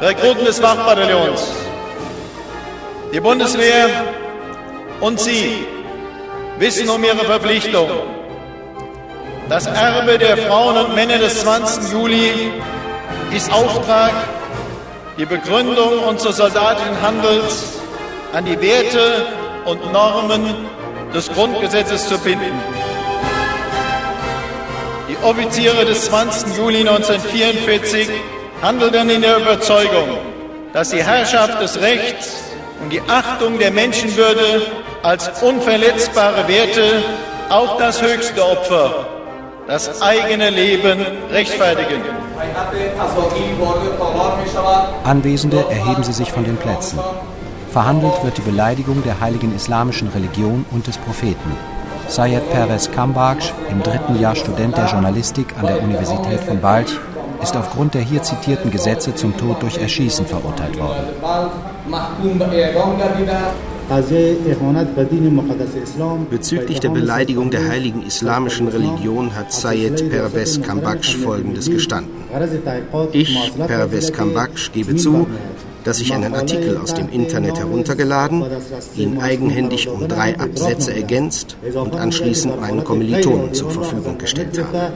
Rekruten des Wachbataillons. Die Bundeswehr und Sie wissen um Ihre Verpflichtung. Das Erbe der Frauen und Männer des 20. Juli ist Auftrag, die Begründung unseres soldatischen Handels an die Werte und Normen des Grundgesetzes zu binden. Die Offiziere des 20. Juli 1944 handelten in der Überzeugung, dass die Herrschaft des Rechts und die Achtung der Menschenwürde als unverletzbare Werte auch das höchste Opfer, das eigene Leben rechtfertigen. Anwesende erheben sie sich von den Plätzen. Verhandelt wird die Beleidigung der heiligen islamischen Religion und des Propheten. Syed Pervez Kambaksh, im 3. Jahr Student der Journalistik an der Universität von Balch, ist aufgrund der hier zitierten Gesetze zum Tod durch Erschießen verurteilt worden. Bezüglich der Beleidigung der heiligen islamischen Religion hat Syed Pervez Kambaksh Folgendes gestanden. Ich, Pervez Kambaksh, gebe zu, dass ich einen Artikel aus dem Internet heruntergeladen, ihn eigenhändig um 3 Absätze ergänzt und anschließend meinen Kommilitonen zur Verfügung gestellt habe.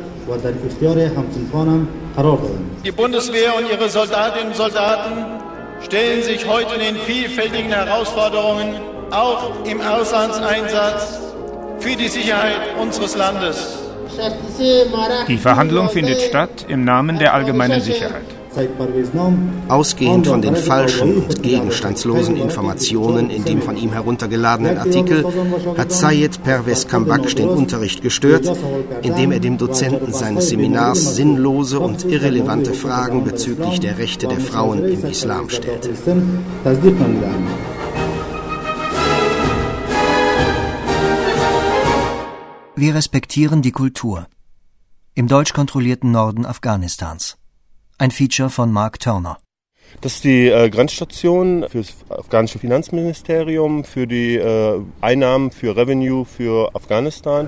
Die Bundeswehr und ihre Soldatinnen und Soldaten stellen sich heute den vielfältigen Herausforderungen, auch im Auslandseinsatz, für die Sicherheit unseres Landes. Die Verhandlung findet statt im Namen der allgemeinen Sicherheit. Ausgehend von den falschen und gegenstandslosen Informationen in dem von ihm heruntergeladenen Artikel hat Syed Pervez Kambaksh den Unterricht gestört, indem er dem Dozenten seines Seminars sinnlose und irrelevante Fragen bezüglich der Rechte der Frauen im Islam stellte. Wir respektieren die Kultur. Im deutsch kontrollierten Norden Afghanistans. Ein Feature von Mark Turner. Das ist die Grenzstation für das afghanische Finanzministerium, für die Einnahmen für Revenue für Afghanistan.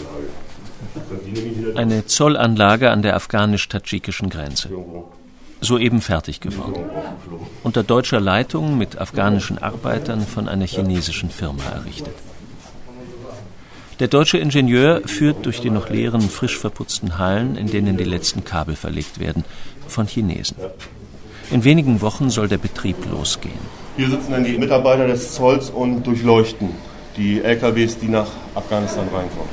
Eine Zollanlage an der afghanisch-tadschikischen Grenze. Soeben fertig geworden. Unter deutscher Leitung mit afghanischen Arbeitern von einer chinesischen Firma errichtet. Der deutsche Ingenieur führt durch die noch leeren, frisch verputzten Hallen, in denen die letzten Kabel verlegt werden, von Chinesen. In wenigen Wochen soll der Betrieb losgehen. Hier sitzen dann die Mitarbeiter des Zolls und durchleuchten die LKWs, die nach Afghanistan reinkommen.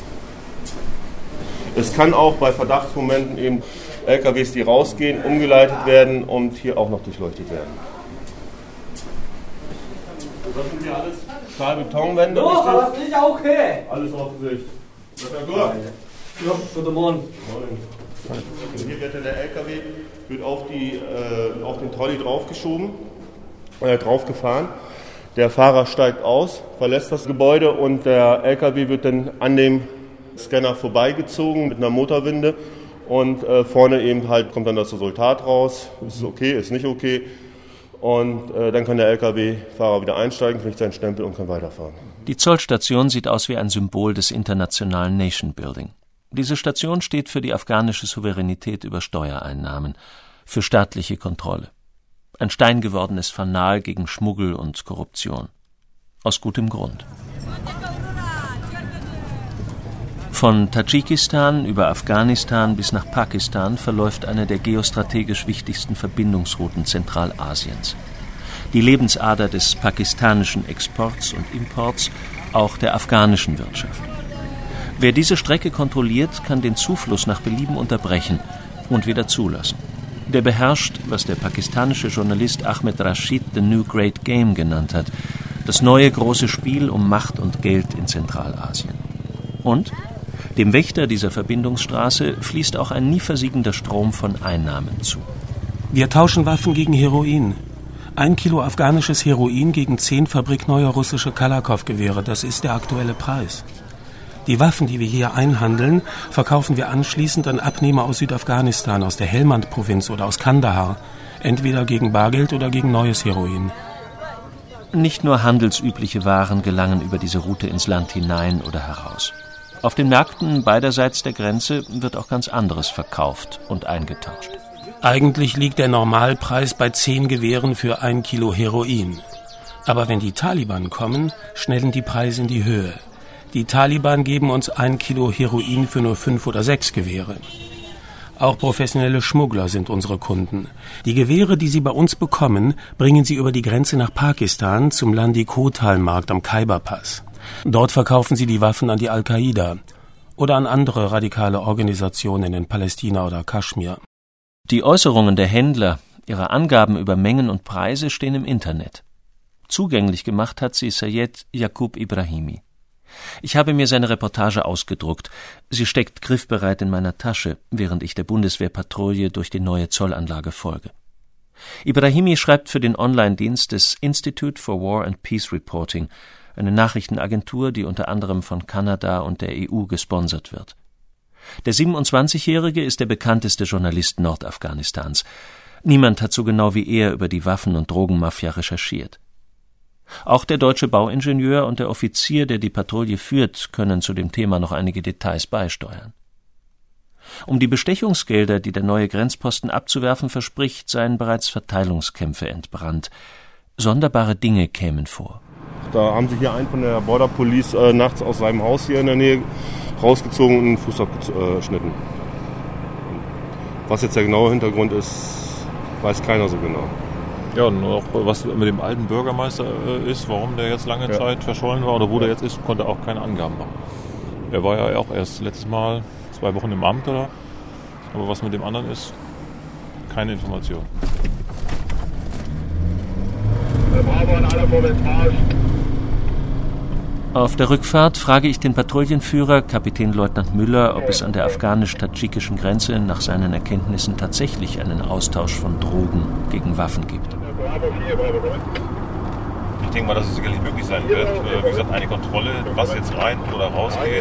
Es kann auch bei Verdachtsmomenten eben LKWs, die rausgehen, umgeleitet werden und hier auch noch durchleuchtet werden. Das sind hier alles Stahlbetonwände. No, das ist okay. Alles auf Gesicht. Ja, guten Morgen. Hier wird der LKW wird auf den Trolley draufgeschoben, draufgefahren. Der Fahrer steigt aus, verlässt das Gebäude und der LKW wird dann an dem Scanner vorbeigezogen mit einer Motorwinde und vorne eben halt kommt dann das Resultat raus. Ist okay, ist nicht okay. Und dann kann der LKW-Fahrer wieder einsteigen, kriegt seinen Stempel und kann weiterfahren. Die Zollstation sieht aus wie ein Symbol des internationalen Nation Building. Diese Station steht für die afghanische Souveränität über Steuereinnahmen, für staatliche Kontrolle. Ein steingewordenes Fanal gegen Schmuggel und Korruption. Aus gutem Grund. Von Tadschikistan über Afghanistan bis nach Pakistan verläuft eine der geostrategisch wichtigsten Verbindungsrouten Zentralasiens. Die Lebensader des pakistanischen Exports und Imports, auch der afghanischen Wirtschaft. Wer diese Strecke kontrolliert, kann den Zufluss nach Belieben unterbrechen und wieder zulassen. Der beherrscht, was der pakistanische Journalist Ahmed Rashid The New Great Game genannt hat, das neue große Spiel um Macht und Geld in Zentralasien. Und dem Wächter dieser Verbindungsstraße fließt auch ein nie versiegender Strom von Einnahmen zu. Wir tauschen Waffen gegen Heroin. 1 Kilo afghanisches Heroin gegen 10 fabrikneue russische Kalakow-Gewehre, das ist der aktuelle Preis. Die Waffen, die wir hier einhandeln, verkaufen wir anschließend an Abnehmer aus Südafghanistan, aus der Helmand-Provinz oder aus Kandahar, entweder gegen Bargeld oder gegen neues Heroin. Nicht nur handelsübliche Waren gelangen über diese Route ins Land hinein oder heraus. Auf den Märkten beiderseits der Grenze wird auch ganz anderes verkauft und eingetauscht. Eigentlich liegt der Normalpreis bei 10 Gewehren für 1 Kilo Heroin. Aber wenn die Taliban kommen, schnellen die Preise in die Höhe. Die Taliban geben uns 1 Kilo Heroin für nur 5 oder 6 Gewehre. Auch professionelle Schmuggler sind unsere Kunden. Die Gewehre, die sie bei uns bekommen, bringen sie über die Grenze nach Pakistan zum Landi-Kotal-Markt am Khyber-Pass. Dort verkaufen sie die Waffen an die Al-Qaida oder an andere radikale Organisationen in Palästina oder Kaschmir. Die Äußerungen der Händler, ihre Angaben über Mengen und Preise stehen im Internet. Zugänglich gemacht hat sie Sayed Yaqub Ibrahimi. Ich habe mir seine Reportage ausgedruckt. Sie steckt griffbereit in meiner Tasche, während ich der Bundeswehrpatrouille durch die neue Zollanlage folge. Ibrahimi schreibt für den Online-Dienst des Institute for War and Peace Reporting, eine Nachrichtenagentur, die unter anderem von Kanada und der EU gesponsert wird. Der 27-Jährige ist der bekannteste Journalist Nordafghanistans. Niemand hat so genau wie er über die Waffen- und Drogenmafia recherchiert. Auch der deutsche Bauingenieur und der Offizier, der die Patrouille führt, können zu dem Thema noch einige Details beisteuern. Um die Bestechungsgelder, die der neue Grenzposten abzuwerfen verspricht, seien bereits Verteilungskämpfe entbrannt. Sonderbare Dinge kämen vor. Da haben sie hier einen von der Border Police nachts aus seinem Haus hier in der Nähe rausgezogen und einen Fuß abgeschnitten. Was jetzt der genaue Hintergrund ist, weiß keiner so genau. Ja, und auch was mit dem alten Bürgermeister ist, warum der jetzt lange Zeit verschollen war oder wo der jetzt ist, konnte auch keine Angaben machen. Er war ja auch erst letztes Mal 2 Wochen im Amt, oder? Aber was mit dem anderen ist, keine Information. Auf der Rückfahrt frage ich den Patrouillenführer, Kapitänleutnant Müller, ob es an der afghanisch-tadschikischen Grenze nach seinen Erkenntnissen tatsächlich einen Austausch von Drogen gegen Waffen gibt. Ich denke mal, dass es sicherlich möglich sein wird. Wie gesagt, eine Kontrolle, was jetzt rein oder rausgeht.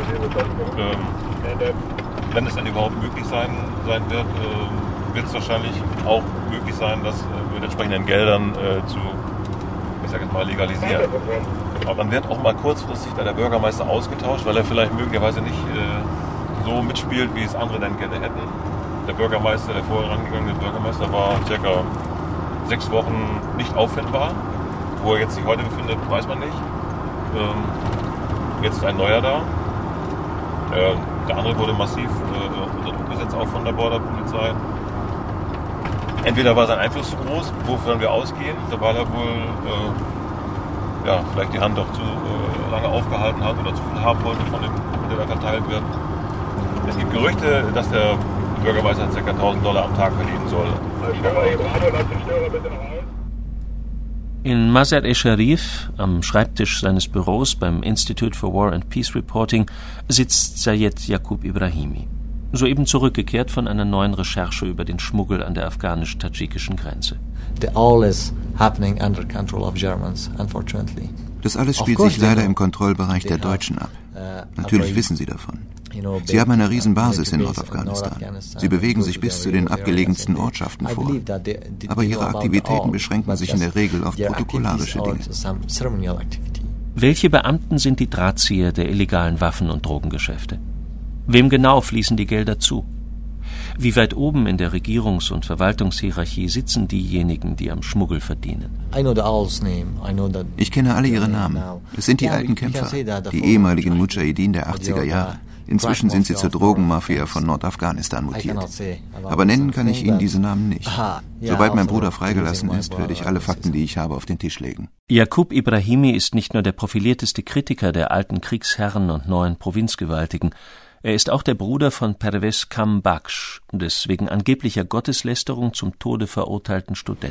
Wenn es dann überhaupt möglich sein wird, wird es wahrscheinlich auch möglich sein, das mit entsprechenden Geldern legalisieren. Aber dann wird auch mal kurzfristig der Bürgermeister ausgetauscht, weil er vielleicht möglicherweise nicht so mitspielt, wie es andere dann gerne hätten. Der Bürgermeister, der vorher rangegangene Bürgermeister, war ca. 6 Wochen nicht auffindbar. Wo er jetzt sich heute befindet, weiß man nicht. Jetzt ist ein neuer da. Der andere wurde massiv unter Druck gesetzt, auch von der Borderpolizei. Entweder war sein Einfluss zu groß, wovon wir ausgehen, weil er wohl vielleicht die Hand doch zu lange aufgehalten hat oder zu viel haben wollte von dem, der da verteilt wird. Es gibt Gerüchte, dass der Bürgermeister ca. $1.000 am Tag verdienen soll. In Mazar-e-Sharif, am Schreibtisch seines Büros beim Institute for War and Peace Reporting, sitzt Sayed Yaqub Ibrahimi, soeben zurückgekehrt von einer neuen Recherche über den Schmuggel an der afghanisch-tadschikischen Grenze. Das alles spielt sich leider im Kontrollbereich der Deutschen ab. Natürlich wissen sie davon. Sie haben eine Riesenbasis in Nordafghanistan. Sie bewegen sich bis zu den abgelegensten Ortschaften vor. Aber ihre Aktivitäten beschränken sich in der Regel auf protokollarische Dinge. Welche Beamten sind die Drahtzieher der illegalen Waffen- und Drogengeschäfte? Wem genau fließen die Gelder zu? Wie weit oben in der Regierungs- und Verwaltungshierarchie sitzen diejenigen, die am Schmuggel verdienen? Ich kenne alle ihre Namen. Es sind die alten Kämpfer, die ehemaligen Mujahideen der 80er Jahre. Inzwischen sind sie zur Drogenmafia von Nordafghanistan mutiert. Aber nennen kann ich Ihnen diese Namen nicht. Sobald mein Bruder freigelassen ist, werde ich alle Fakten, die ich habe, auf den Tisch legen. Yaqub Ibrahimi ist nicht nur der profilierteste Kritiker der alten Kriegsherren und neuen Provinzgewaltigen. Er ist auch der Bruder von Pervez Kambakhsh, des wegen angeblicher Gotteslästerung zum Tode verurteilten Studenten.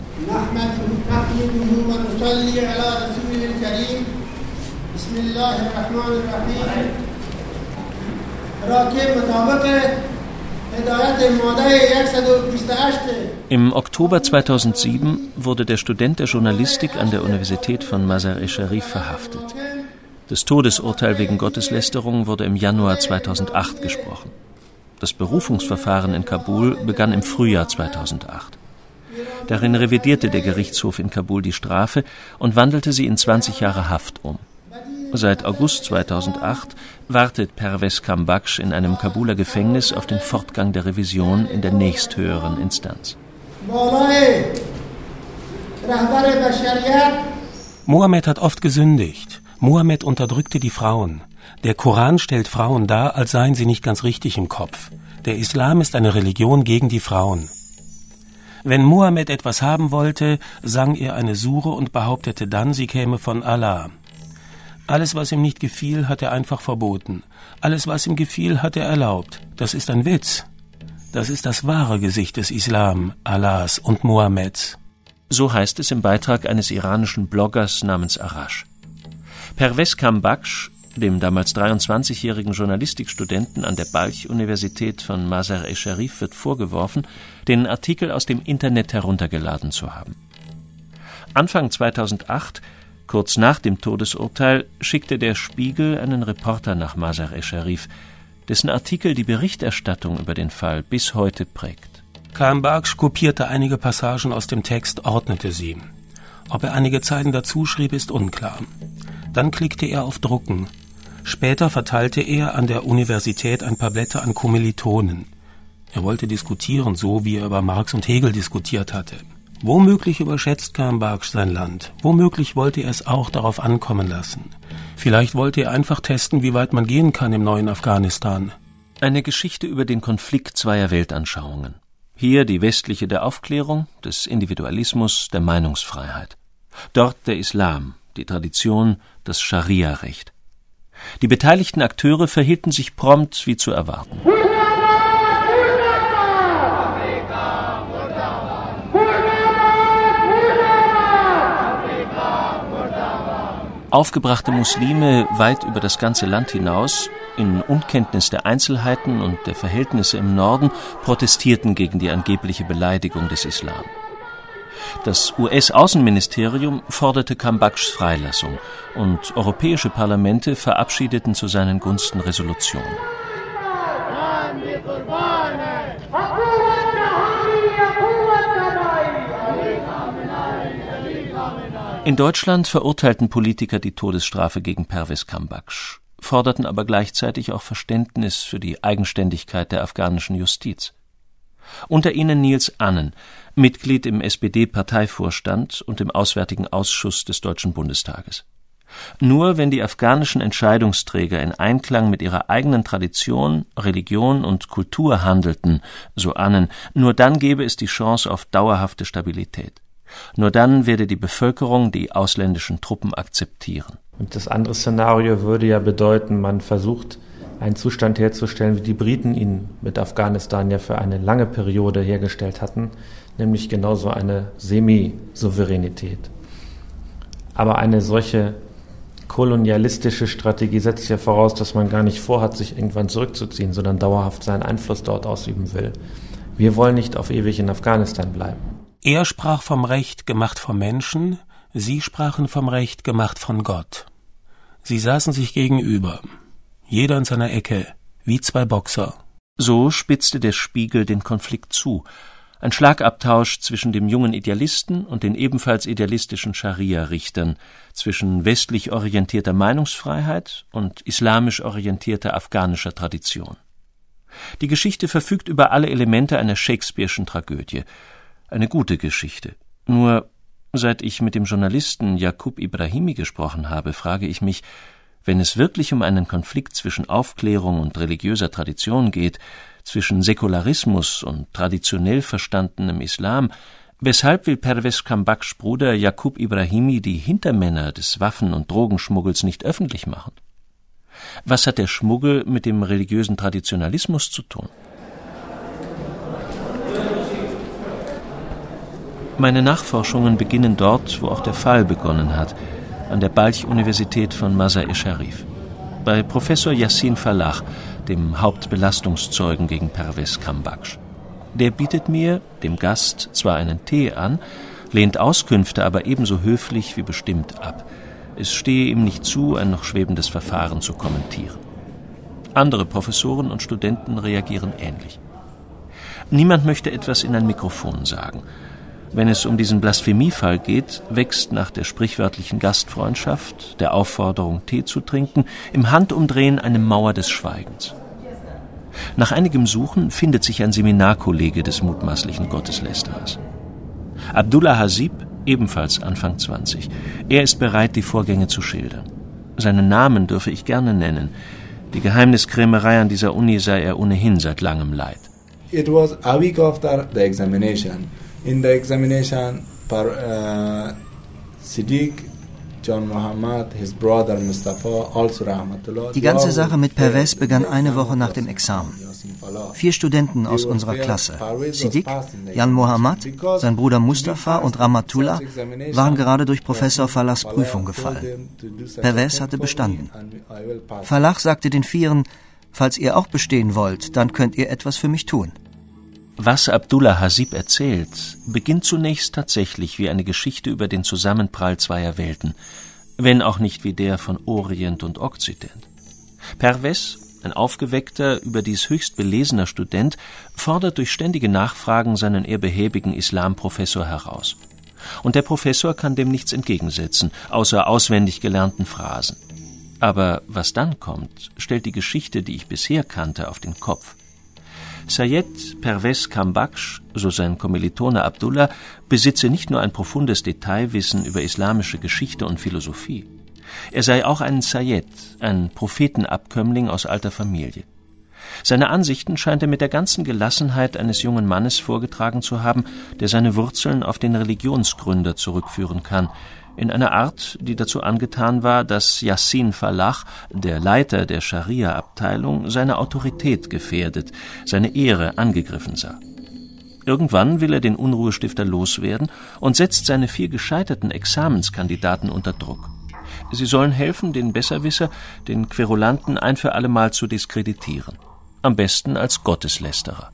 Im Oktober 2007 wurde der Student der Journalistik an der Universität von Mazar-e-Sharif verhaftet. Das Todesurteil wegen Gotteslästerung wurde im Januar 2008 gesprochen. Das Berufungsverfahren in Kabul begann im Frühjahr 2008. Darin revidierte der Gerichtshof in Kabul die Strafe und wandelte sie in 20 Jahre Haft um. Seit August 2008 wartet Pervez Kambakhsh in einem Kabuler Gefängnis auf den Fortgang der Revision in der nächsthöheren Instanz. Mohammed hat oft gesündigt. Mohammed unterdrückte die Frauen. Der Koran stellt Frauen dar, als seien sie nicht ganz richtig im Kopf. Der Islam ist eine Religion gegen die Frauen. Wenn Mohammed etwas haben wollte, sang er eine Sure und behauptete dann, sie käme von Allah. Alles, was ihm nicht gefiel, hat er einfach verboten. Alles, was ihm gefiel, hat er erlaubt. Das ist ein Witz. Das ist das wahre Gesicht des Islam, Allahs und Mohammeds. So heißt es im Beitrag eines iranischen Bloggers namens Arash. Pervez Kambakhsh, dem damals 23-jährigen Journalistikstudenten an der Balch-Universität von Mazar-e-Sharif, wird vorgeworfen, den Artikel aus dem Internet heruntergeladen zu haben. Anfang 2008, kurz nach dem Todesurteil, schickte der Spiegel einen Reporter nach Mazar-e-Sharif, dessen Artikel die Berichterstattung über den Fall bis heute prägt. Kambakhsh kopierte einige Passagen aus dem Text, ordnete sie. Ob er einige Zeilen dazu schrieb, ist unklar. Dann klickte er auf Drucken. Später verteilte er an der Universität ein paar Blätter an Kommilitonen. Er wollte diskutieren, so wie er über Marx und Hegel diskutiert hatte. Womöglich überschätzt Kambakhsh sein Land. Womöglich wollte er es auch darauf ankommen lassen. Vielleicht wollte er einfach testen, wie weit man gehen kann im neuen Afghanistan. Eine Geschichte über den Konflikt zweier Weltanschauungen. Hier die westliche der Aufklärung, des Individualismus, der Meinungsfreiheit. Dort der Islam, die Tradition, das Scharia-Recht. Die beteiligten Akteure verhielten sich prompt wie zu erwarten. Aufgebrachte Muslime weit über das ganze Land hinaus, in Unkenntnis der Einzelheiten und der Verhältnisse im Norden, protestierten gegen die angebliche Beleidigung des Islam. Das US-Außenministerium forderte Kambakhshs Freilassung und europäische Parlamente verabschiedeten zu seinen Gunsten Resolutionen. In Deutschland verurteilten Politiker die Todesstrafe gegen Pervez Kambakhsh, forderten aber gleichzeitig auch Verständnis für die Eigenständigkeit der afghanischen Justiz. Unter ihnen Niels Annen, Mitglied im SPD-Parteivorstand und im Auswärtigen Ausschuss des Deutschen Bundestages. Nur wenn die afghanischen Entscheidungsträger in Einklang mit ihrer eigenen Tradition, Religion und Kultur handelten, so Annen, nur dann gäbe es die Chance auf dauerhafte Stabilität. Nur dann werde die Bevölkerung die ausländischen Truppen akzeptieren. Und das andere Szenario würde ja bedeuten, man versucht, einen Zustand herzustellen, wie die Briten ihn mit Afghanistan ja für eine lange Periode hergestellt hatten, nämlich genauso eine Semi-Souveränität. Aber eine solche kolonialistische Strategie setzt ja voraus, dass man gar nicht vorhat, sich irgendwann zurückzuziehen, sondern dauerhaft seinen Einfluss dort ausüben will. Wir wollen nicht auf ewig in Afghanistan bleiben. Er sprach vom Recht gemacht vom Menschen, sie sprachen vom Recht gemacht von Gott. Sie saßen sich gegenüber, jeder in seiner Ecke, wie zwei Boxer. So spitzte der Spiegel den Konflikt zu. Ein Schlagabtausch zwischen dem jungen Idealisten und den ebenfalls idealistischen Scharia-Richtern, zwischen westlich orientierter Meinungsfreiheit und islamisch orientierter afghanischer Tradition. Die Geschichte verfügt über alle Elemente einer Shakespeare'schen Tragödie. Eine gute Geschichte. Nur, seit ich mit dem Journalisten Yaqub Ibrahimi gesprochen habe, frage ich mich, wenn es wirklich um einen Konflikt zwischen Aufklärung und religiöser Tradition geht, zwischen Säkularismus und traditionell verstandenem Islam, weshalb will Pervez Kambakhshs Bruder Yaqub Ibrahimi die Hintermänner des Waffen- und Drogenschmuggels nicht öffentlich machen? Was hat der Schmuggel mit dem religiösen Traditionalismus zu tun? Meine Nachforschungen beginnen dort, wo auch der Fall begonnen hat, an der Balch-Universität von Mazar-e-Sharif. Bei Professor Yassin Fallah, dem Hauptbelastungszeugen gegen Pervez Kambakhsh. Der bietet mir, dem Gast, zwar einen Tee an, lehnt Auskünfte aber ebenso höflich wie bestimmt ab. Es stehe ihm nicht zu, ein noch schwebendes Verfahren zu kommentieren. Andere Professoren und Studenten reagieren ähnlich. Niemand möchte etwas in ein Mikrofon sagen. Wenn es um diesen Blasphemiefall geht, wächst nach der sprichwörtlichen Gastfreundschaft, der Aufforderung, Tee zu trinken, im Handumdrehen eine Mauer des Schweigens. Nach einigem Suchen findet sich ein Seminarkollege des mutmaßlichen Gotteslästerers. Abdullah Hasib, ebenfalls Anfang 20. Er ist bereit, die Vorgänge zu schildern. Seinen Namen dürfe ich gerne nennen. Die Geheimniskrämerei an dieser Uni sei er ohnehin seit langem leid. It was a week after the examination. In the examination, Siddiq, John Muhammad, his brother Mustafa, also Rahmatullah. Die ganze Sache mit Pervez begann eine Woche nach dem Examen. 4 Studenten aus unserer Klasse, Siddiq, Jan Muhammad, sein Bruder Mustafa und Rahmatullah, waren gerade durch Professor Fallahs Prüfung gefallen. Pervez hatte bestanden. Fallah sagte den Vieren, falls ihr auch bestehen wollt, dann könnt ihr etwas für mich tun. Was Abdullah Hasib erzählt, beginnt zunächst tatsächlich wie eine Geschichte über den Zusammenprall zweier Welten, wenn auch nicht wie der von Orient und Okzident. Pervez, ein aufgeweckter, überdies höchst belesener Student, fordert durch ständige Nachfragen seinen eher behäbigen Islamprofessor heraus. Und der Professor kann dem nichts entgegensetzen, außer auswendig gelernten Phrasen. Aber was dann kommt, stellt die Geschichte, die ich bisher kannte, auf den Kopf. Sayed Pervez Kambaksh, so sein Kommilitone Abdullah, besitze nicht nur ein profundes Detailwissen über islamische Geschichte und Philosophie. Er sei auch ein Sayed, ein Prophetenabkömmling aus alter Familie. Seine Ansichten scheint er mit der ganzen Gelassenheit eines jungen Mannes vorgetragen zu haben, der seine Wurzeln auf den Religionsgründer zurückführen kann, in einer Art, die dazu angetan war, dass Yassin Fallah, der Leiter der Scharia-Abteilung, seine Autorität gefährdet, seine Ehre angegriffen sah. Irgendwann will er den Unruhestifter loswerden und setzt seine 4 gescheiterten Examenskandidaten unter Druck. Sie sollen helfen, den Besserwisser, den Querulanten ein für allemal zu diskreditieren. Am besten als Gotteslästerer.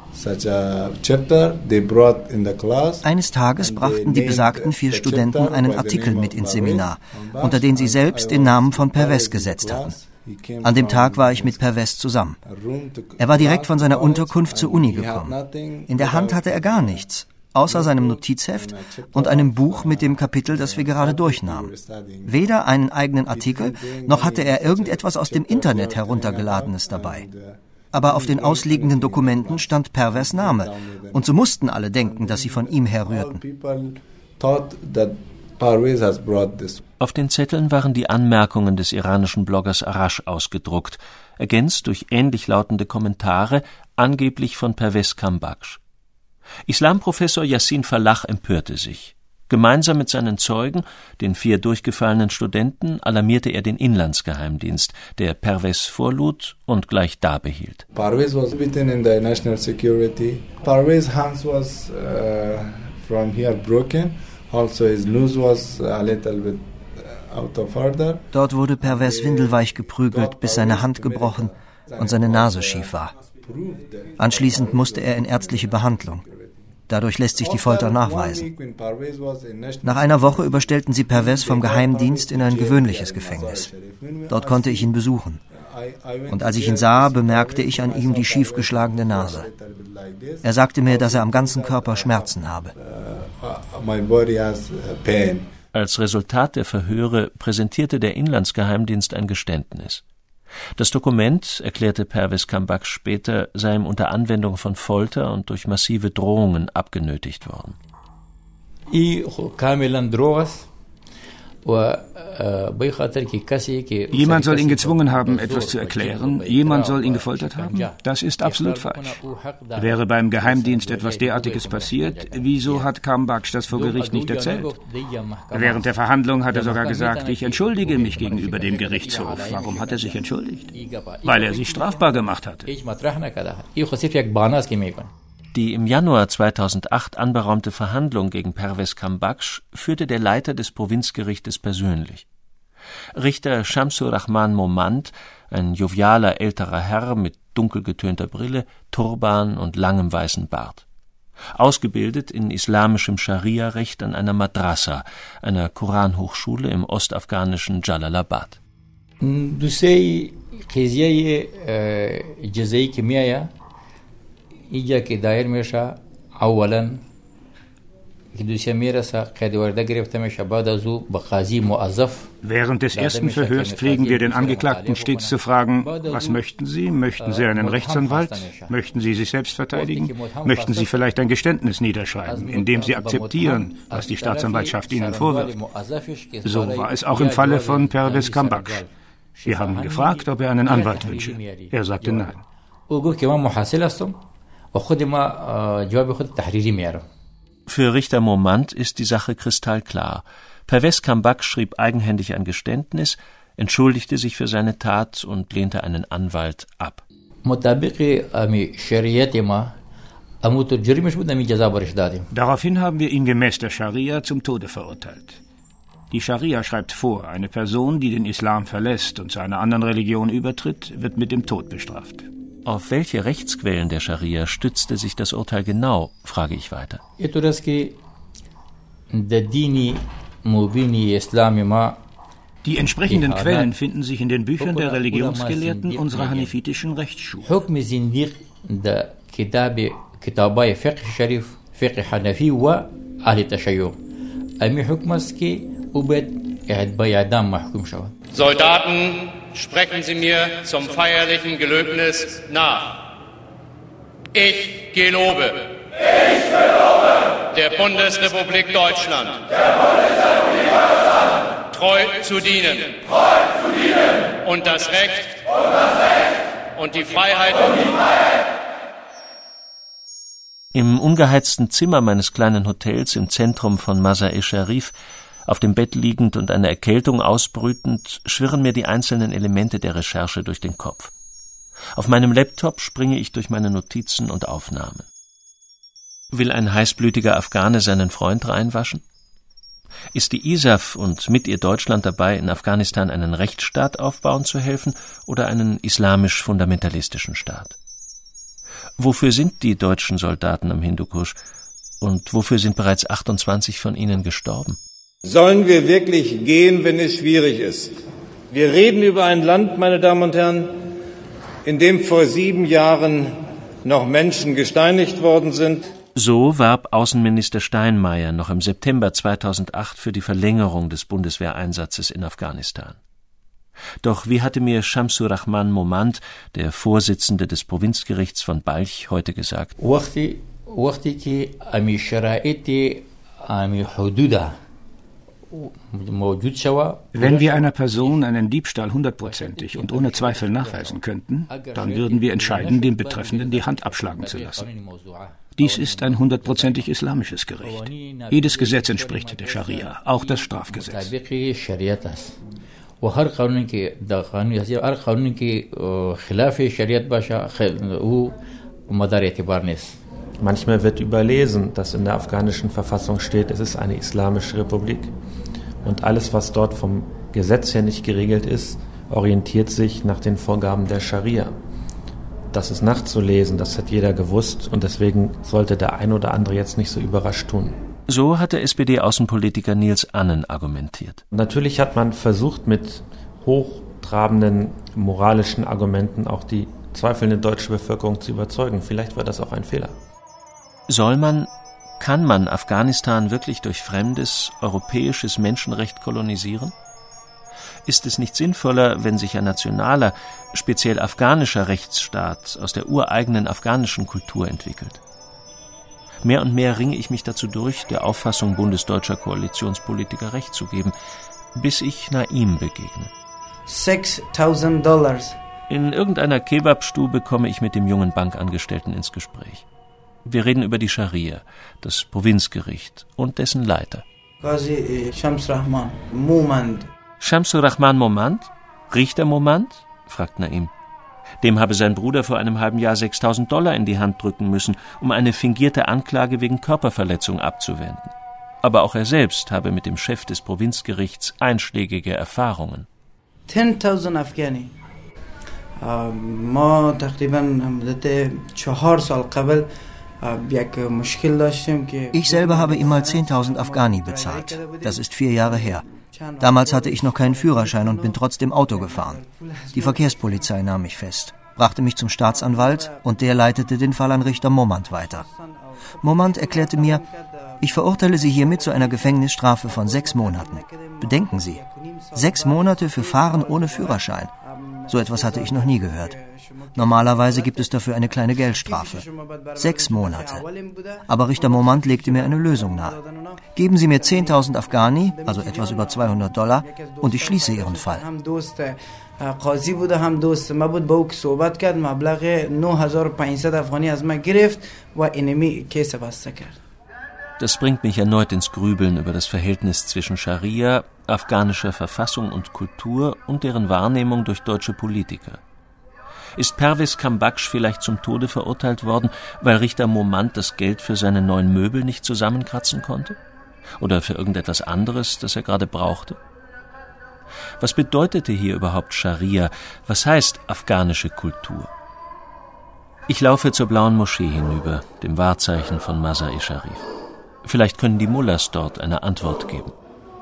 Eines Tages brachten die besagten 4 Studenten einen Artikel mit ins Seminar, unter den sie selbst den Namen von Pervez gesetzt hatten. An dem Tag war ich mit Pervez zusammen. Er war direkt von seiner Unterkunft zur Uni gekommen. In der Hand hatte er gar nichts, außer seinem Notizheft und einem Buch mit dem Kapitel, das wir gerade durchnahmen. Weder einen eigenen Artikel, noch hatte er irgendetwas aus dem Internet heruntergeladenes dabei. Aber auf den ausliegenden Dokumenten stand Pervez' Name, und so mussten alle denken, dass sie von ihm herrührten. Auf den Zetteln waren die Anmerkungen des iranischen Bloggers Arash ausgedruckt, ergänzt durch ähnlich lautende Kommentare, angeblich von Pervez Kambaksh. Islamprofessor Yassin Fallah empörte sich. Gemeinsam mit seinen Zeugen, den 4 durchgefallenen Studenten, alarmierte er den Inlandsgeheimdienst, der Pervez vorlud und gleich da behielt. Pervez was beaten in the national security. Pervez hands was from here broken. Also his nose was a little bit out of order. Dort wurde Pervez windelweich geprügelt, bis seine Hand gebrochen und seine Nase schief war. Anschließend musste er in ärztliche Behandlung. Dadurch lässt sich die Folter nachweisen. Nach einer Woche überstellten sie Pervez vom Geheimdienst in ein gewöhnliches Gefängnis. Dort konnte ich ihn besuchen. Und als ich ihn sah, bemerkte ich an ihm die schiefgeschlagene Nase. Er sagte mir, dass er am ganzen Körper Schmerzen habe. Als Resultat der Verhöre präsentierte der Inlandsgeheimdienst ein Geständnis. Das Dokument, erklärte Pervez Kambaksh später, sei ihm unter Anwendung von Folter und durch massive Drohungen abgenötigt worden. Jemand soll ihn gezwungen haben, etwas zu erklären. Jemand soll ihn gefoltert haben. Das ist absolut falsch. Wäre beim Geheimdienst etwas derartiges passiert, wieso hat Kambaksh das vor Gericht nicht erzählt? Während der Verhandlung hat er sogar gesagt, ich entschuldige mich gegenüber dem Gerichtshof. Warum hat er sich entschuldigt? Weil er sich strafbar gemacht hatte. Die im Januar 2008 anberaumte Verhandlung gegen Pervez Kambaksh führte der Leiter des Provinzgerichtes persönlich. Richter Shamsur Rahman Momand, ein jovialer älterer Herr mit dunkel getönter Brille, Turban und langem weißen Bart. Ausgebildet in islamischem Scharia-Recht an einer Madrasa, einer Koranhochschule im ostafghanischen Jalalabad. Während des ersten Verhörs pflegen wir den Angeklagten stets zu fragen, was möchten Sie? Möchten Sie einen Rechtsanwalt? Möchten Sie sich selbst verteidigen? Möchten Sie vielleicht ein Geständnis niederschreiben, indem Sie akzeptieren, was die Staatsanwaltschaft Ihnen vorwirft? So war es auch im Falle von Pervez Kambakhsh. Wir haben ihn gefragt, ob er einen Anwalt wünsche. Er sagte nein. Für Richter Momand ist die Sache kristallklar. Pervez Kambakhsh schrieb eigenhändig ein Geständnis, entschuldigte sich für seine Tat und lehnte einen Anwalt ab. Daraufhin haben wir ihn gemäß der Scharia zum Tode verurteilt. Die Scharia schreibt vor, eine Person, die den Islam verlässt und zu einer anderen Religion übertritt, wird mit dem Tod bestraft. Auf welche Rechtsquellen der Scharia stützte sich das Urteil genau, frage ich weiter. Die entsprechenden Quellen finden sich in den Büchern der Religionsgelehrten unserer hanefitischen Rechtsschule. Soldaten, sprechen Sie mir zum feierlichen Gelöbnis nach. Ich gelobe. Der Bundesrepublik Deutschland. Treu zu dienen. Und das Recht. Und die Freiheit. Im ungeheizten Zimmer meines kleinen Hotels im Zentrum von Mazar-e-Sharif, auf dem Bett liegend und eine Erkältung ausbrütend, schwirren mir die einzelnen Elemente der Recherche durch den Kopf. Auf meinem Laptop springe ich durch meine Notizen und Aufnahmen. Will ein heißblütiger Afghane seinen Freund reinwaschen? Ist die ISAF und mit ihr Deutschland dabei, in Afghanistan einen Rechtsstaat aufbauen zu helfen oder einen islamisch-fundamentalistischen Staat? Wofür sind die deutschen Soldaten am Hindukusch und wofür sind bereits 28 von ihnen gestorben? Sollen wir wirklich gehen, wenn es schwierig ist? Wir reden über ein Land, meine Damen und Herren, in dem vor 7 Jahren noch Menschen gesteinigt worden sind. So warb Außenminister Steinmeier noch im September 2008 für die Verlängerung des Bundeswehreinsatzes in Afghanistan. Doch wie hatte mir Shamsur Rahman Momand, der Vorsitzende des Provinzgerichts von Balch, heute gesagt: Wenn wir einer Person einen Diebstahl 100%ig und ohne Zweifel nachweisen könnten, dann würden wir entscheiden, dem Betreffenden die Hand abschlagen zu lassen. Dies ist ein 100%ig islamisches Gericht. Jedes Gesetz entspricht der Scharia, auch das Strafgesetz. Manchmal wird überlesen, dass in der afghanischen Verfassung steht, es ist eine islamische Republik. Und alles, was dort vom Gesetz her nicht geregelt ist, orientiert sich nach den Vorgaben der Scharia. Das ist nachzulesen, das hat jeder gewusst und deswegen sollte der ein oder andere jetzt nicht so überrascht tun. So hat der SPD-Außenpolitiker Nils Annen argumentiert. Natürlich hat man versucht, mit hochtrabenden moralischen Argumenten auch die zweifelnde deutsche Bevölkerung zu überzeugen. Vielleicht war das auch ein Fehler. Kann man Afghanistan wirklich durch fremdes, europäisches Menschenrecht kolonisieren? Ist es nicht sinnvoller, wenn sich ein nationaler, speziell afghanischer Rechtsstaat aus der ureigenen afghanischen Kultur entwickelt? Mehr und mehr ringe ich mich dazu durch, der Auffassung bundesdeutscher Koalitionspolitiker Recht zu geben, bis ich Naim begegne. $6,000. In irgendeiner Kebabstube komme ich mit dem jungen Bankangestellten ins Gespräch. Wir reden über die Scharia, das Provinzgericht und dessen Leiter. Qazi Shamsur Rahman Momand. Shamsur Rahman Momand? Richter Momand? Fragt Naim. Dem habe sein Bruder vor einem halben Jahr $6.000 in die Hand drücken müssen, um eine fingierte Anklage wegen Körperverletzung abzuwenden. Aber auch er selbst habe mit dem Chef des Provinzgerichts einschlägige Erfahrungen. 10,000 Afghani. ما تقریبا مدت 4 سال قبل Ich selber habe ihm mal 10.000 Afghani bezahlt. Das ist 4 Jahre her. Damals hatte ich noch keinen Führerschein und bin trotzdem Auto gefahren. Die Verkehrspolizei nahm mich fest. brachte mich zum Staatsanwalt und der leitete den Fall an Richter Momand weiter. Momand erklärte mir, ich verurteile Sie hiermit zu einer Gefängnisstrafe von 6 Monaten. Bedenken Sie, 6 Monate für Fahren ohne Führerschein. So etwas hatte ich noch nie gehört. Normalerweise gibt es dafür eine kleine Geldstrafe. 6 Monate. Aber Richter Momand legte mir eine Lösung nahe. Geben Sie mir 10.000 Afghani, also etwas über $200, und ich schließe Ihren Fall. قاضی بود هم دوست ما بود با او که صحبت کرد مبلغ 9500 افغانی از من گرفت و اینمی کیس بسته کرد. Das bringt mich erneut ins Grübeln über das Verhältnis zwischen Scharia, afghanischer Verfassung und Kultur und deren Wahrnehmung durch deutsche Politiker. Ist Pervez Kambaksh vielleicht zum Tode verurteilt worden, weil Richter Momand das Geld für seine neuen Möbel nicht zusammenkratzen konnte? Oder für irgendetwas anderes, das er gerade brauchte? Was bedeutete hier überhaupt Scharia? Was heißt afghanische Kultur? Ich laufe zur Blauen Moschee hinüber, dem Wahrzeichen von Mazar-e-Sharif. Vielleicht können die Mullahs dort eine Antwort geben.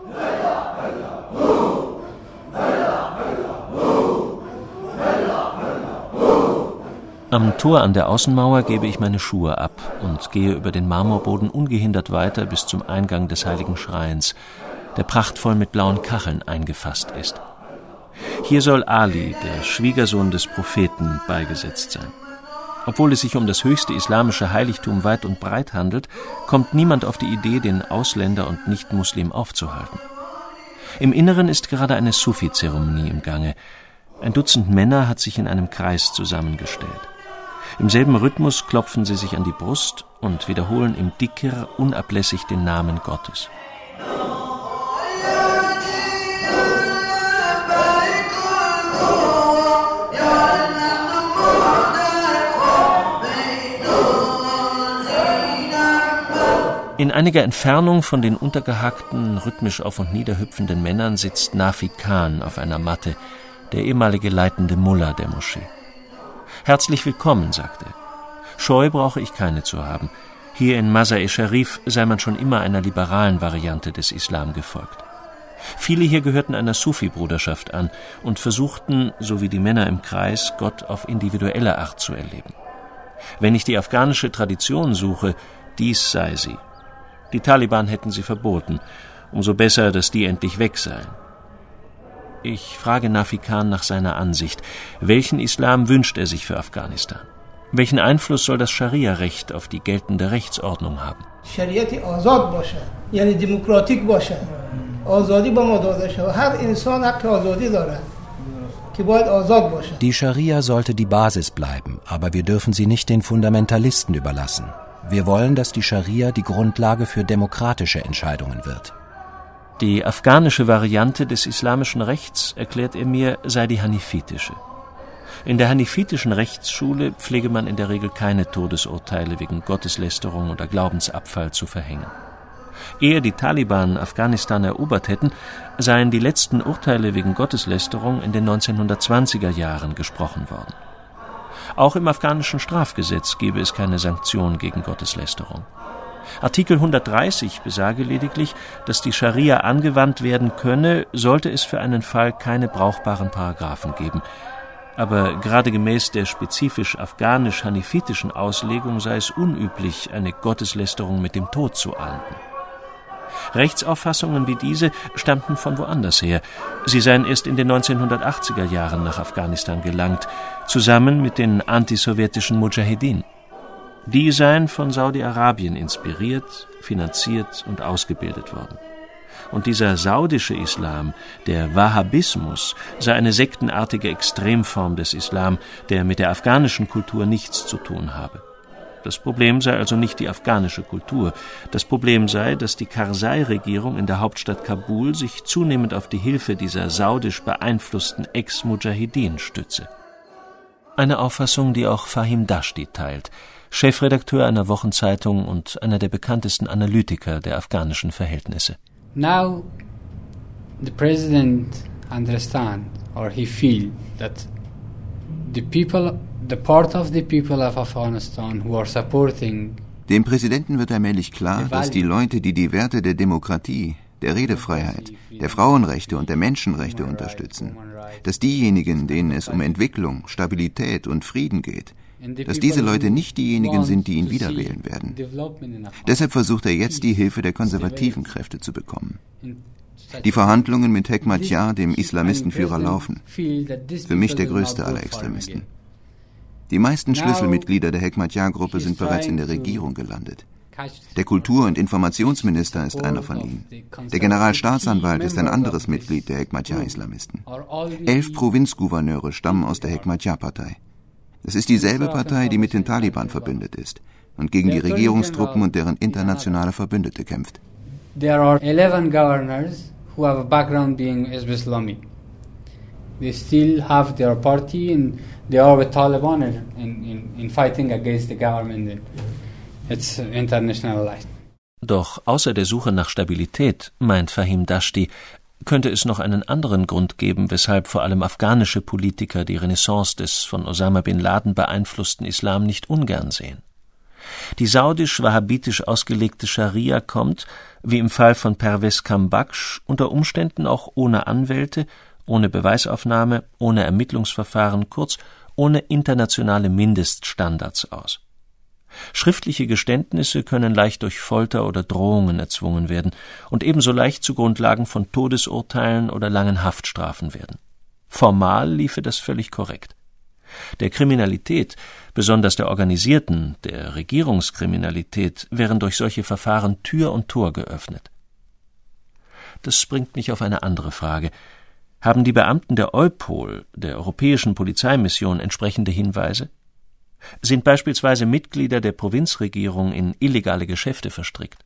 Am Tor an der Außenmauer gebe ich meine Schuhe ab und gehe über den Marmorboden ungehindert weiter bis zum Eingang des heiligen Schreins, der prachtvoll mit blauen Kacheln eingefasst ist. Hier soll Ali, der Schwiegersohn des Propheten, beigesetzt sein. Obwohl es sich um das höchste islamische Heiligtum weit und breit handelt, kommt niemand auf die Idee, den Ausländer und Nicht-Muslim aufzuhalten. Im Inneren ist gerade eine Sufi-Zeremonie im Gange. Ein Dutzend Männer hat sich in einem Kreis zusammengestellt. Im selben Rhythmus klopfen sie sich an die Brust und wiederholen im Dhikr unablässig den Namen Gottes. In einiger Entfernung von den untergehackten, rhythmisch auf und nieder hüpfenden Männern sitzt Nafi Khan auf einer Matte, der ehemalige leitende Mullah der Moschee. »Herzlich willkommen«, sagt er. »Scheu brauche ich keine zu haben. Hier in Mazar-e-Sharif sei man schon immer einer liberalen Variante des Islam gefolgt. Viele hier gehörten einer Sufi-Bruderschaft an und versuchten, so wie die Männer im Kreis, Gott auf individuelle Art zu erleben. Wenn ich die afghanische Tradition suche, dies sei sie. Die Taliban hätten sie verboten. Umso besser, dass die endlich weg seien. Ich frage Nafi Khan nach seiner Ansicht. Welchen Islam wünscht er sich für Afghanistan? Welchen Einfluss soll das Scharia-Recht auf die geltende Rechtsordnung haben? شریعت آزاد باشه یعنی دموکراتیک باشه آزادی با ما داده شده هر انسان حق آزادی داره که باید آزاد باشه. Die Scharia sollte die Basis bleiben, aber wir dürfen sie nicht den Fundamentalisten überlassen. Wir wollen, dass die Scharia die Grundlage für demokratische Entscheidungen wird. Die afghanische Variante des islamischen Rechts, erklärt er mir, sei die hanifitische. In der hanifitischen Rechtsschule pflege man in der Regel keine Todesurteile wegen Gotteslästerung oder Glaubensabfall zu verhängen. Ehe die Taliban Afghanistan erobert hätten, seien die letzten Urteile wegen Gotteslästerung in den 1920er Jahren gesprochen worden. Auch im afghanischen Strafgesetz gebe es keine Sanktion gegen Gotteslästerung. Artikel 130 besage lediglich, dass die Scharia angewandt werden könne, sollte es für einen Fall keine brauchbaren Paragraphen geben. Aber gerade gemäß der spezifisch afghanisch-hanifitischen Auslegung sei es unüblich, eine Gotteslästerung mit dem Tod zu ahnden. Rechtsauffassungen wie diese stammten von woanders her. Sie seien erst in den 1980er Jahren nach Afghanistan gelangt, zusammen mit den antisowjetischen Mujahedin. Die seien von Saudi-Arabien inspiriert, finanziert und ausgebildet worden. Und dieser saudische Islam, der Wahhabismus, sei eine sektenartige Extremform des Islam, der mit der afghanischen Kultur nichts zu tun habe. Das Problem sei also nicht die afghanische Kultur. Das Problem sei, dass die Karzai-Regierung in der Hauptstadt Kabul sich zunehmend auf die Hilfe dieser saudisch beeinflussten Ex-Mujahedin stütze. Eine Auffassung, die auch Fahim Dashti teilt, Chefredakteur einer Wochenzeitung und einer der bekanntesten Analytiker der afghanischen Verhältnisse. Now the president understand or he feel that the people, the part of the people of Afghanistan who are supporting. Dem Präsidenten wird allmählich klar, dass die Leute, die die Werte der Demokratie, der Redefreiheit, der Frauenrechte und der Menschenrechte unterstützen, dass diejenigen, denen es um Entwicklung, Stabilität und Frieden geht, dass diese Leute nicht diejenigen sind, die ihn wiederwählen werden. Deshalb versucht er jetzt, die Hilfe der konservativen Kräfte zu bekommen. Die Verhandlungen mit Hekmatyar, dem Islamistenführer, laufen. Für mich der größte aller Extremisten. Die meisten Schlüsselmitglieder der Hekmatyar-Gruppe sind bereits in der Regierung gelandet. Der Kultur- und Informationsminister ist einer von ihnen. Der Generalstaatsanwalt ist ein anderes Mitglied der Hekmatyar-Islamisten. 11 Provinzgouverneure stammen aus der Hekmatyar-Partei. Es ist dieselbe Partei, die mit den Taliban verbündet ist und gegen die Regierungstruppen und deren internationale Verbündete kämpft. There are 11 governors who have a background being Islamic. They still have their party and they are with Taliban in fighting against the government. It's internationalized. Doch außer der Suche nach Stabilität, meint Fahim Dashti, könnte es noch einen anderen Grund geben, weshalb vor allem afghanische Politiker die Renaissance des von Osama bin Laden beeinflussten Islam nicht ungern sehen. Die saudisch-wahhabitisch ausgelegte Scharia kommt, wie im Fall von Pervez Kambaksh, unter Umständen auch ohne Anwälte, ohne Beweisaufnahme, ohne Ermittlungsverfahren, kurz ohne internationale Mindeststandards aus. Schriftliche Geständnisse können leicht durch Folter oder Drohungen erzwungen werden und ebenso leicht zu Grundlagen von Todesurteilen oder langen Haftstrafen werden. Formal liefe das völlig korrekt. Der Kriminalität, besonders der organisierten, der Regierungskriminalität, wären durch solche Verfahren Tür und Tor geöffnet. Das bringt mich auf eine andere Frage. Haben die Beamten der EUPOL, der Europäischen Polizeimission, entsprechende Hinweise? Sind beispielsweise Mitglieder der Provinzregierung in illegale Geschäfte verstrickt?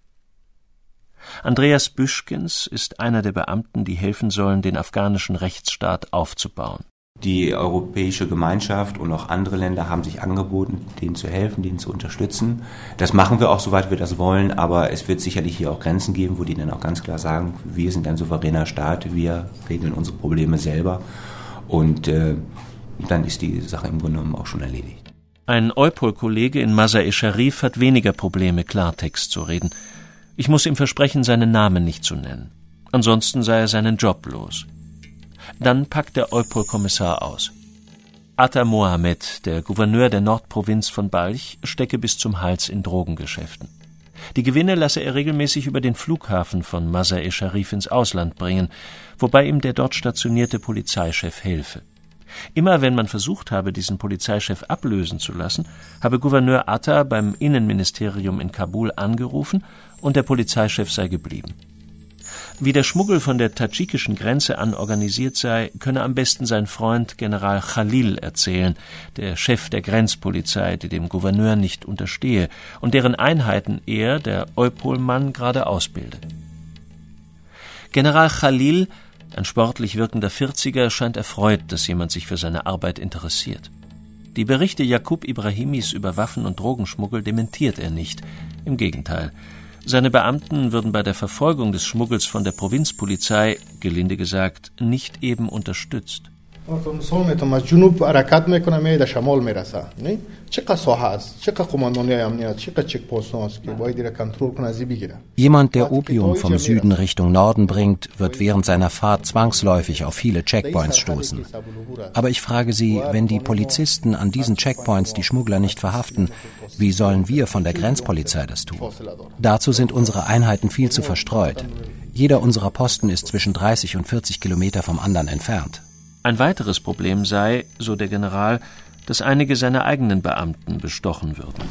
Andreas Büschkens ist einer der Beamten, die helfen sollen, den afghanischen Rechtsstaat aufzubauen. Die europäische Gemeinschaft und auch andere Länder haben sich angeboten, denen zu helfen, denen zu unterstützen. Das machen wir auch, soweit wir das wollen, aber es wird sicherlich hier auch Grenzen geben, wo die dann auch ganz klar sagen, wir sind ein souveräner Staat, wir regeln unsere Probleme selber und dann ist die Sache im Grunde genommen auch schon erledigt. Ein EUPOL-Kollege in Mazar-e-Sharif hat weniger Probleme, Klartext zu reden. Ich muss ihm versprechen, seinen Namen nicht zu nennen. Ansonsten sei er seinen Job los. Dann packt der EUPOL-Kommissar aus. Atta Mohammed, der Gouverneur der Nordprovinz von Balch, stecke bis zum Hals in Drogengeschäften. Die Gewinne lasse er regelmäßig über den Flughafen von Mazar-e-Sharif ins Ausland bringen, wobei ihm der dort stationierte Polizeichef helfe. Immer wenn man versucht habe, diesen Polizeichef ablösen zu lassen, habe Gouverneur Atta beim Innenministerium in Kabul angerufen und der Polizeichef sei geblieben. Wie der Schmuggel von der tadschikischen Grenze an organisiert sei, könne am besten sein Freund General Khalil erzählen, der Chef der Grenzpolizei, die dem Gouverneur nicht unterstehe und deren Einheiten er, der EUPOL-Mann, gerade ausbilde. General Khalil, ein sportlich wirkender 40er, scheint erfreut, dass jemand sich für seine Arbeit interessiert. Die Berichte Jakub Ibrahimis über Waffen- und Drogenschmuggel dementiert er nicht. Im Gegenteil. Seine Beamten würden bei der Verfolgung des Schmuggels von der Provinzpolizei, gelinde gesagt, nicht eben unterstütest. Jemand, der Opium vom Süden Richtung Norden bringt, wird während seiner Fahrt zwangsläufig auf viele Checkpoints stoßen. Aber ich frage Sie, wenn die Polizisten an diesen Checkpoints die Schmuggler nicht verhaften, wie sollen wir von der Grenzpolizei das tun? Dazu sind unsere Einheiten viel zu verstreut. Jeder unserer Posten ist zwischen 30 und 40 Kilometer vom anderen entfernt. Ein weiteres Problem sei, so der General, dass einige seiner eigenen Beamten bestochen würden.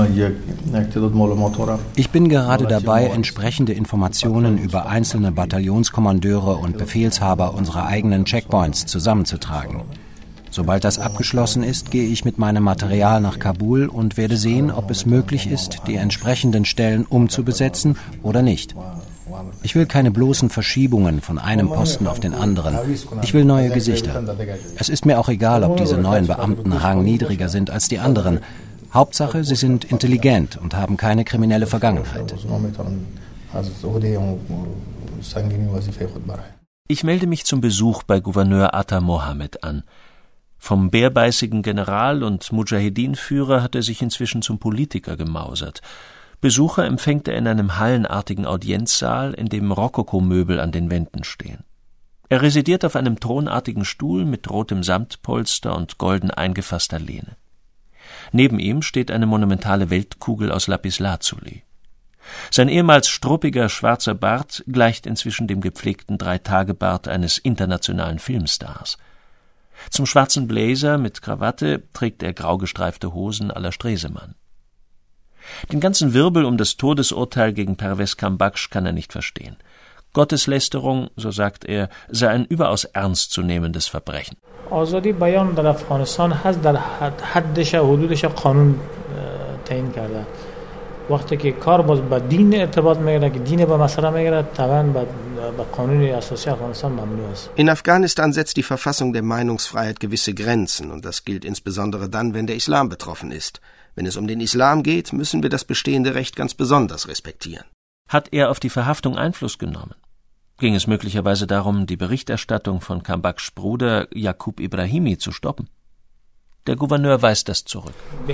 Ich bin gerade dabei, entsprechende Informationen über einzelne Bataillonskommandeure und Befehlshaber unserer eigenen Checkpoints zusammenzutragen. Sobald das abgeschlossen ist, gehe ich mit meinem Material nach Kabul und werde sehen, ob es möglich ist, die entsprechenden Stellen umzubesetzen oder nicht. Ich will keine bloßen Verschiebungen von einem Posten auf den anderen. Ich will neue Gesichter. Es ist mir auch egal, ob diese neuen Beamten rangniedriger sind als die anderen. Hauptsache, sie sind intelligent und haben keine kriminelle Vergangenheit. Ich melde mich zum Besuch bei Gouverneur Atta Mohammed an. Vom bärbeißigen General und Mujahedin-Führer hat er sich inzwischen zum Politiker gemausert. Besucher empfängt er in einem hallenartigen Audienzsaal, in dem Rokokomöbel an den Wänden stehen. Er residiert auf einem thronartigen Stuhl mit rotem Samtpolster und golden eingefasster Lehne. Neben ihm steht eine monumentale Weltkugel aus Lapislazuli. Sein ehemals struppiger schwarzer Bart gleicht inzwischen dem gepflegten 3-Tage-Bart eines internationalen Filmstars. Zum schwarzen Blazer mit Krawatte trägt er grau gestreifte Hosen à la Stresemann. Den ganzen Wirbel um das Todesurteil gegen Pervez Kambakhsh kann er nicht verstehen. Gotteslästerung, so sagt er, sei ein überaus ernstzunehmendes Verbrechen. آزادی بیان در افغانستان هست در حدش حدودش قانون تعیین کرده. وقتی که کار باز با دین ارتباط میگیره که دین به مسئله میگیره طبعا به قانون اساسی افغانستان ممنوع است. In Afghanistan setzt die Verfassung der Meinungsfreiheit gewisse Grenzen und das gilt insbesondere dann, wenn der Islam betroffen ist. Wenn es um den Islam geht, müssen wir das bestehende Recht ganz besonders respektieren. Hat er auf die Verhaftung Einfluss genommen? Ging es möglicherweise darum, die Berichterstattung von Kambakhshs Bruder Yaqub Ibrahimi zu stoppen? Der Gouverneur weist das zurück.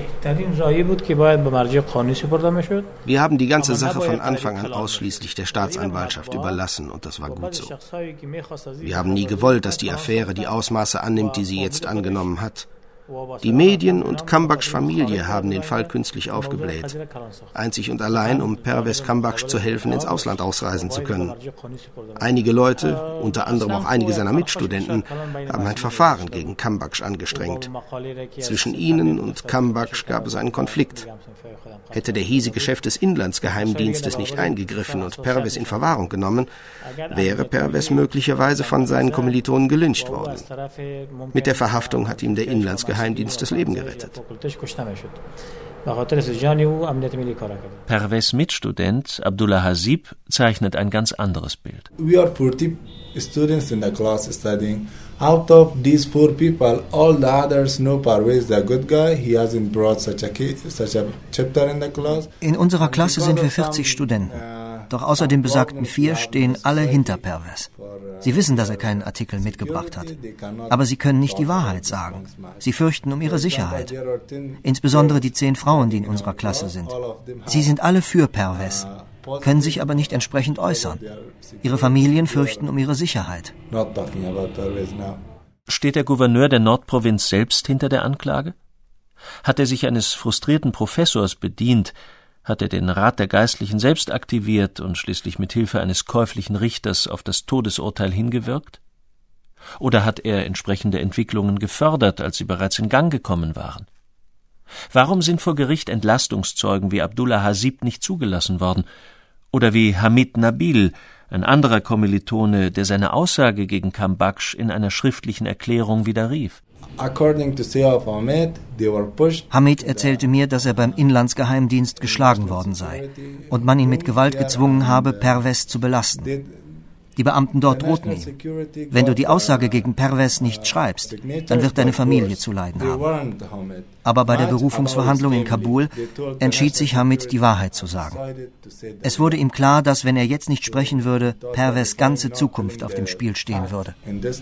Wir haben die ganze Sache von Anfang an ausschließlich der Staatsanwaltschaft überlassen und das war gut so. Wir haben nie gewollt, dass die Affäre die Ausmaße annimmt, die sie jetzt angenommen hat. Die Medien und Kambakhshs Familie haben den Fall künstlich aufgebläht, einzig und allein, um Pervez Kambakhsh zu helfen, ins Ausland ausreisen zu können. Einige Leute, unter anderem auch einige seiner Mitstudenten, haben ein Verfahren gegen Kambakhsh angestrengt. Zwischen ihnen und Kambakhsh gab es einen Konflikt. Hätte der hiesige Chef des Inlandsgeheimdienstes nicht eingegriffen und Pervez in Verwahrung genommen, wäre Pervez möglicherweise von seinen Kommilitonen gelyncht worden. Mit der Verhaftung hat ihm der Inlandsgeheimdienst das Leben gerettet. Pervez Mitstudent Abdullah Hasib zeichnet ein ganz anderes Bild. We are 40 students in the class studying. Out of these 4 people, all the others know Pervez the good guy. He hasn't brought such a chapter in the class. In unserer Klasse sind wir 40 Studenten. Doch außer den besagten 4 stehen alle hinter Pervez. Sie wissen, dass er keinen Artikel mitgebracht hat. Aber sie können nicht die Wahrheit sagen. Sie fürchten um ihre Sicherheit. Insbesondere die 10 Frauen, die in unserer Klasse sind. Sie sind alle für Pervez, können sich aber nicht entsprechend äußern. Ihre Familien fürchten um ihre Sicherheit. Steht der Gouverneur der Nordprovinz selbst hinter der Anklage? Hat er sich eines frustrierten Professors bedient? Hat er den Rat der Geistlichen selbst aktiviert und schließlich mit Hilfe eines käuflichen Richters auf das Todesurteil hingewirkt? Oder hat er entsprechende Entwicklungen gefördert, als sie bereits in Gang gekommen waren? Warum sind vor Gericht Entlastungszeugen wie Abdullah Hasib nicht zugelassen worden? Oder wie Hamid Nabil, ein anderer Kommilitone, der seine Aussage gegen Kambakhsh in einer schriftlichen Erklärung widerrief? Hamid erzählte mir, dass er beim Inlandsgeheimdienst geschlagen worden sei und man ihn mit Gewalt gezwungen habe, Pervez zu belasten. Die Beamten dort drohten ihm. Wenn du die Aussage gegen Pervez nicht schreibst, dann wird deine Familie zu leiden haben. Aber bei der Berufungsverhandlung in Kabul entschied sich Hamid, die Wahrheit zu sagen. Es wurde ihm klar, dass, wenn er jetzt nicht sprechen würde, Pervez' ganze Zukunft auf dem Spiel stehen würde.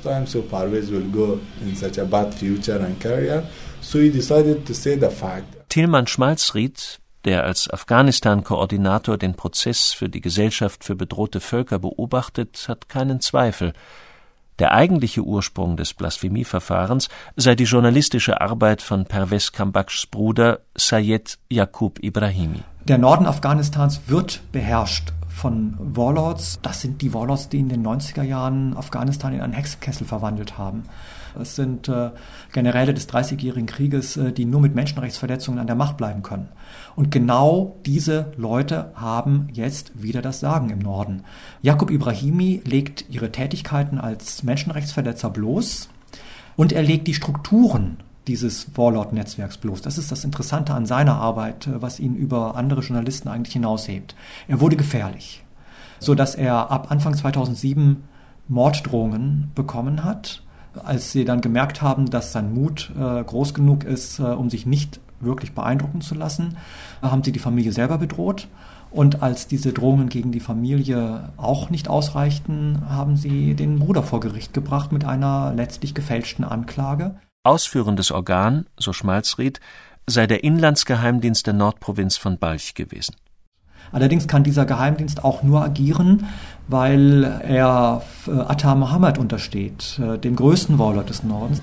Tilman Schmalzried, der als Afghanistan-Koordinator den Prozess für die Gesellschaft für bedrohte Völker beobachtet, hat keinen Zweifel. Der eigentliche Ursprung des Blasphemieverfahrens sei die journalistische Arbeit von Pervez Kambakhshs Bruder Sayed Yaqub Ibrahimi. Der Norden Afghanistans wird beherrscht von Warlords. Das sind die Warlords, die in den 90er Jahren Afghanistan in einen Hexenkessel verwandelt haben. Es sind Generäle des 30-jährigen Krieges, die nur mit Menschenrechtsverletzungen an der Macht bleiben können. Und genau diese Leute haben jetzt wieder das Sagen im Norden. Yaqub Ibrahimi legt ihre Tätigkeiten als Menschenrechtsverletzer bloß und er legt die Strukturen dieses Warlord-Netzwerks bloß. Das ist das Interessante an seiner Arbeit, was ihn über andere Journalisten eigentlich hinaushebt. Er wurde gefährlich, sodass er ab Anfang 2007 Morddrohungen bekommen hat. Als sie dann gemerkt haben, dass sein Mut groß genug ist, um sich nicht wirklich beeindrucken zu lassen, haben sie die Familie selber bedroht. Und als diese Drohungen gegen die Familie auch nicht ausreichten, haben sie den Bruder vor Gericht gebracht mit einer letztlich gefälschten Anklage. Ausführendes Organ, so Schmalzried, sei der Inlandsgeheimdienst der Nordprovinz von Balch gewesen. Allerdings kann dieser Geheimdienst auch nur agieren, weil er Atta Mohammed untersteht, dem größten Warlord des Nordens.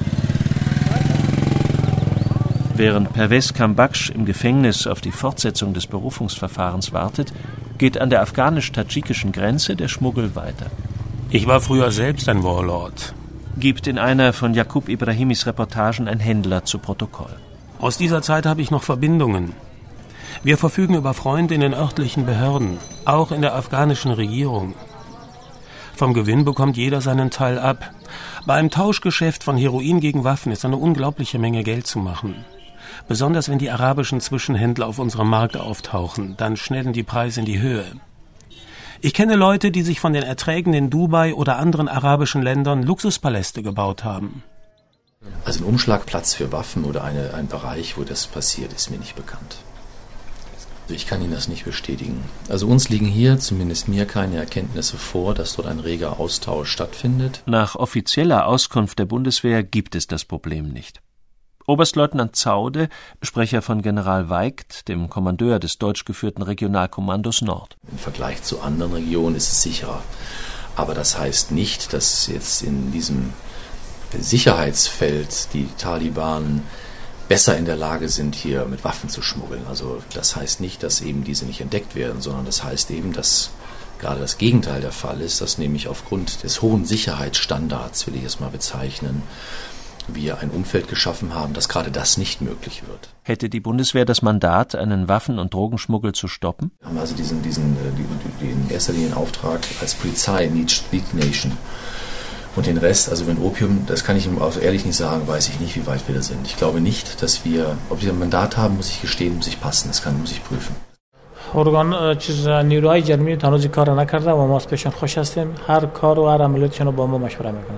Während Pervez Kambaksh im Gefängnis auf die Fortsetzung des Berufungsverfahrens wartet, geht an der afghanisch-tadschikischen Grenze der Schmuggel weiter. Ich war früher selbst ein Warlord, gibt in einer von Jakub Ibrahimis Reportagen ein Händler zu Protokoll. Aus dieser Zeit habe ich noch Verbindungen. Wir verfügen über Freunde in den örtlichen Behörden, auch in der afghanischen Regierung. Vom Gewinn bekommt jeder seinen Teil ab. Bei einem Tauschgeschäft von Heroin gegen Waffen ist eine unglaubliche Menge Geld zu machen. Besonders wenn die arabischen Zwischenhändler auf unserem Markt auftauchen, dann schnellen die Preise in die Höhe. Ich kenne Leute, die sich von den Erträgen in Dubai oder anderen arabischen Ländern Luxuspaläste gebaut haben. Also ein Umschlagplatz für Waffen oder ein Bereich, wo das passiert, ist mir nicht bekannt. Ich kann Ihnen das nicht bestätigen. Also uns liegen hier, zumindest mir, keine Erkenntnisse vor, dass dort ein reger Austausch stattfindet. Nach offizieller Auskunft der Bundeswehr gibt es das Problem nicht. Oberstleutnant Zaude, Sprecher von General Weigt, dem Kommandeur des deutsch geführten Regionalkommandos Nord. Im Vergleich zu anderen Regionen ist es sicherer. Aber das heißt nicht, dass jetzt in diesem Sicherheitsfeld die Taliban besser in der Lage sind, hier mit Waffen zu schmuggeln. Also das heißt nicht, dass eben diese nicht entdeckt werden, sondern das heißt eben, dass gerade das Gegenteil der Fall ist, dass nämlich aufgrund des hohen Sicherheitsstandards, will ich es mal bezeichnen, wir ein Umfeld geschaffen haben, dass gerade das nicht möglich wird. Hätte die Bundeswehr das Mandat, einen Waffen- und Drogenschmuggel zu stoppen? Wir haben also den in erster Linie einen Auftrag als Polizei, Lead Nation. Und den Rest, also wenn Opium, das kann ich Ihnen auch so ehrlich nicht sagen, weiß ich nicht, wie weit wir da sind. Ich glaube nicht, dass wir, ob wir ein Mandat haben, muss ich gestehen, muss ich passen, das muss ich prüfen. نیروهای جرمی تنوزی کار نکرده و ما از پیشان خوش هستیم هر کار و هر عملیاتشون رو با ما مشوره میکنن.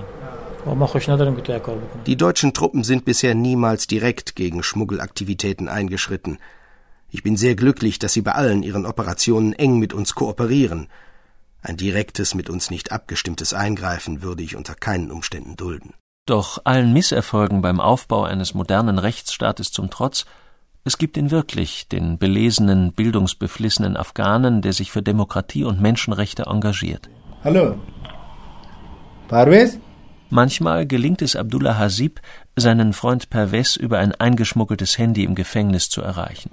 Die deutschen Truppen sind bisher niemals direkt gegen Schmuggelaktivitäten eingeschritten. Ich bin sehr glücklich, dass sie bei allen ihren Operationen eng mit uns kooperieren. Ein direktes, mit uns nicht abgestimmtes Eingreifen würde ich unter keinen Umständen dulden. Doch allen Misserfolgen beim Aufbau eines modernen Rechtsstaates zum Trotz, es gibt ihn wirklich, den belesenen, bildungsbeflissenen Afghanen, der sich für Demokratie und Menschenrechte engagiert. Hallo. Parvez? Manchmal gelingt es Abdullah Hasib, seinen Freund Pervez über ein eingeschmuggeltes Handy im Gefängnis zu erreichen.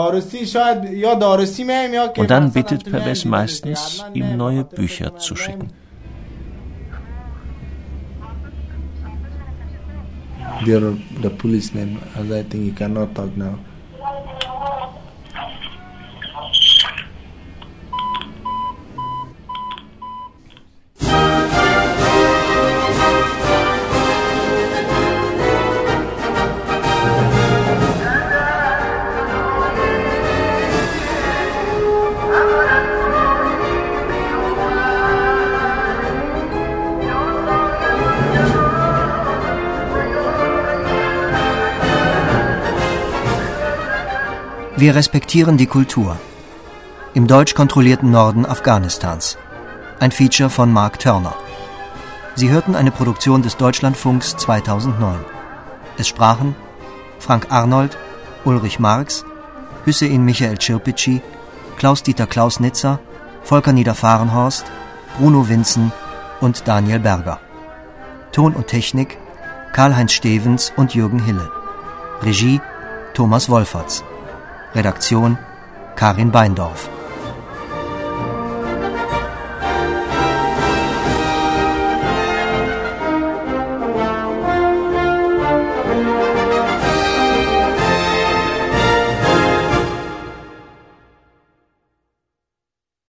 Und dann bittet Pervez meistens, ihm neue Bücher zu schicken. They're the policemen, as I think you cannot talk now. Wir respektieren die Kultur. Im deutsch kontrollierten Norden Afghanistans. Ein Feature von Mark Turner. Sie hörten eine Produktion des Deutschlandfunks 2009. Es sprachen Frank Arnold, Ulrich Marx, Hüseyin Michael Çirpici, Klaus-Dieter Klausnitzer, Volker Nieder-Fahrenhorst, Bruno Vinzen und Daniel Berger. Ton und Technik Karl-Heinz Stevens und Jürgen Hille. Regie Thomas Wolferts. Redaktion Karin Beindorf.